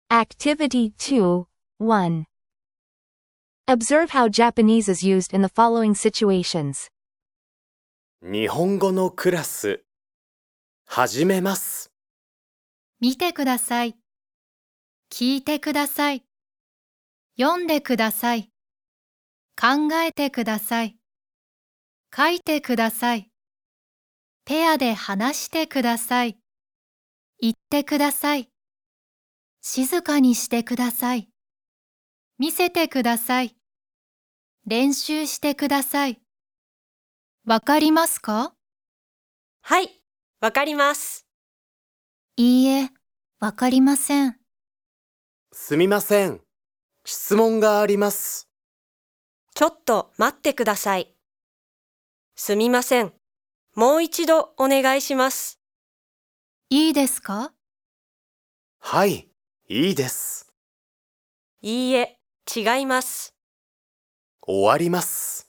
Activity 2, 1. Observe how Japanese is used in the following situations. 日本語のクラス、始めます。 見てください。聞いてください。読んでください。考えてください。書いてください。ペアで話してください。言ってください。静かにしてください。見せてください。練習してください。わかりますか？ はい、わかります。 いいえ、わかりません。 すみません。質問があります。 ちょっと待ってください。すみません。もう一度お願いします。 いいですか？ はい、いいです。 いいえ、違います。 終わります。